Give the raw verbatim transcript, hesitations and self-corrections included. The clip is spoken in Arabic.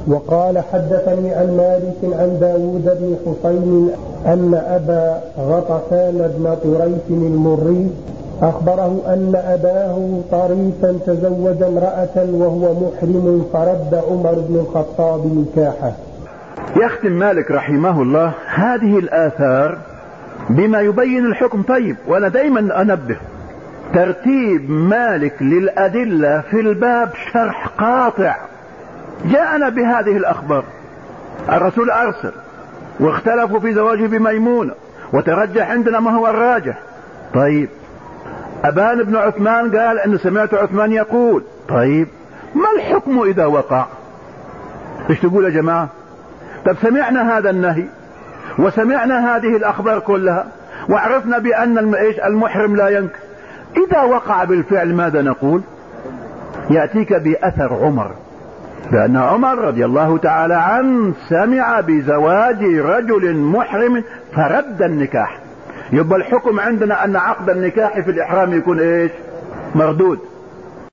وقال حدثني عن مالك عن داود بن حسين أن أبا غطفان بن طريف المري أخبره أن أباه طريفا تزوج امرأة وهو محرم فرد عمر بن الخطاب نكاحه. يختم مالك رحمه الله هذه الآثار بما يبين الحكم. طيب، وأنا دايما أنبه ترتيب مالك للأدلة في الباب شرح قاطع. جاءنا بهذه الأخبار، الرسول أرسل واختلفوا في زواجه بميمونة وترجح عندنا ما هو الراجح. طيب، أبان بن عثمان قال أن سمعت عثمان يقول. طيب، ما الحكم إذا وقع؟ ايش تقول يا جماعة؟ طب سمعنا هذا النهي وسمعنا هذه الأخبار كلها وعرفنا بأن المحرم لا ينكح، إذا وقع بالفعل ماذا نقول؟ يأتيك بأثر عمر بأن عمر رضي الله تعالى عنه سمع بزواج رجل محرم فرد النكاح. يبقى الحكم عندنا أن عقد النكاح في الإحرام يكون إيش؟ مردود.